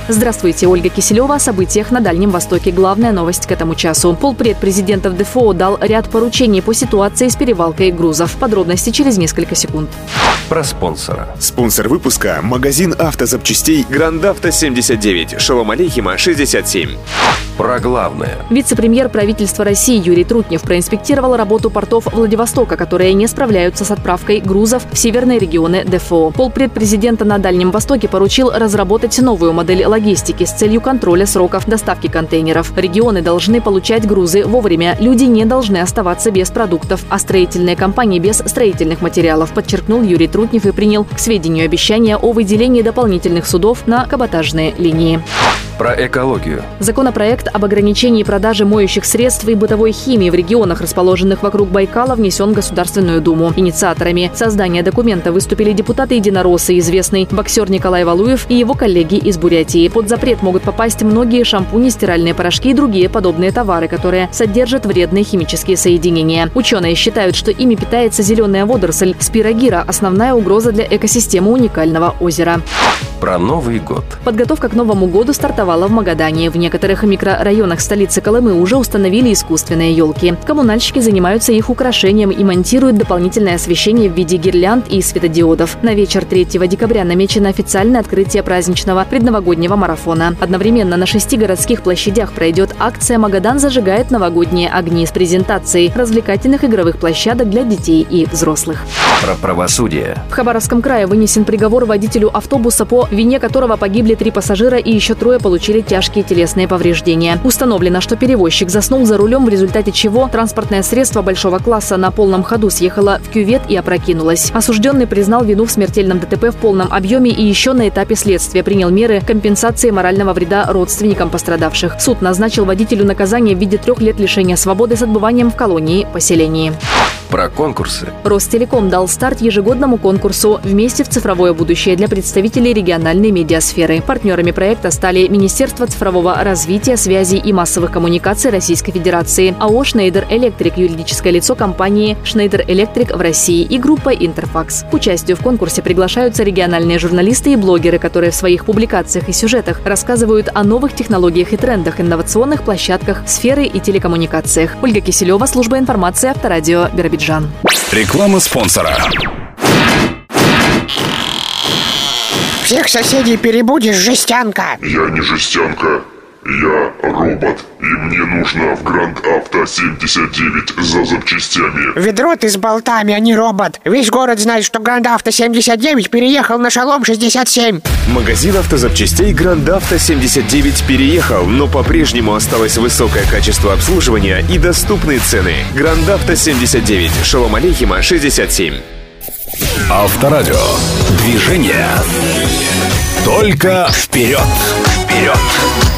Здравствуйте, Ольга Киселева о событиях на Дальнем Востоке. Главная новость к этому часу. Полпред президента в ДФО дал ряд поручений по ситуации с перевалкой грузов. Подробности через несколько секунд. Про спонсора. Спонсор выпуска – магазин автозапчастей Grand Auto 79, Шолом Алейхима 67. Про главное. Вице-премьер правительства России Юрий Трутнев проинспектировал работу портов Владивостока, которые не справляются с отправкой грузов в северные регионы ДФО. Полпред президента на Дальнем Востоке поручил разработать новую модель логистики с целью контроля сроков доставки контейнеров. Регионы должны получать грузы вовремя. Люди не должны оставаться без продуктов, а строительные компании без строительных материалов, подчеркнул Юрий Трутнев и принял к сведению обещания о выделении дополнительных судов на каботажные линии. Про экологию. Законопроект об ограничении продажи моющих средств и бытовой химии в регионах, расположенных вокруг Байкала, внесен в Государственную Думу. Инициаторами создания документа выступили депутаты-единороссы, известный боксер Николай Валуев и его коллеги из Бурятии. Под запрет могут попасть многие шампуни, стиральные порошки и другие подобные товары, которые содержат вредные химические соединения. Ученые считают, что ими питается зеленая водоросль спирогира, основная угроза для экосистемы уникального озера. Про Новый год. Подготовка к Новому году стартовала в Магадане. В некоторых микрорайонах столицы Колымы уже установили искусственные елки. Коммунальщики занимаются их украшением и монтируют дополнительное освещение в виде гирлянд и светодиодов. На вечер 3 декабря намечено официальное открытие праздничного предновогоднего марафона. Одновременно на 6 городских площадях пройдет акция «Магадан зажигает новогодние огни» с презентацией развлекательных игровых площадок для детей и взрослых. Про правосудие. В Хабаровском крае вынесен приговор водителю автобуса, по вине которого погибли 3 пассажира и еще 3 получили тяжкие телесные повреждения. Установлено, что перевозчик заснул за рулем, в результате чего транспортное средство большого класса на полном ходу съехало в кювет и опрокинулось. Осужденный признал вину в смертельном ДТП в полном объеме и еще на этапе следствия принял меры компенсации морального вреда родственникам пострадавших. Суд назначил водителю наказание в виде 3 лет лишения свободы с отбыванием в колонии-поселении. Про конкурсы. Ростелеком дал старт ежегодному конкурсу «Вместе в цифровое будущее» для представителей региональной медиасферы. Партнерами проекта стали Министерство цифрового развития, связи и массовых коммуникаций Российской Федерации, АО «Шнейдер Электрик», юридическое лицо компании «Шнейдер Электрик» в России и группа «Интерфакс». К участию в конкурсе приглашаются региональные журналисты и блогеры, которые в своих публикациях и сюжетах рассказывают о новых технологиях и трендах, инновационных площадках, сферы и телекоммуникациях. Ольга Киселева, служба информации, Авторадио, Биробиджан. Реклама спонсора. Всех соседей перебудешь, жестянка. Я не жестянка, я робот. И мне нужно в Grand Auto 79 за запчастями. Ведро ты с болтами, а не робот. Весь город знает, что Grand Auto 79 переехал на Шолом 67. Магазин автозапчастей Grand Auto 79 переехал, но по-прежнему осталось высокое качество обслуживания и доступные цены. Grand Auto 79, Шолом Алейхима 67. Авторадио. Движение. Только вперед. Вперед.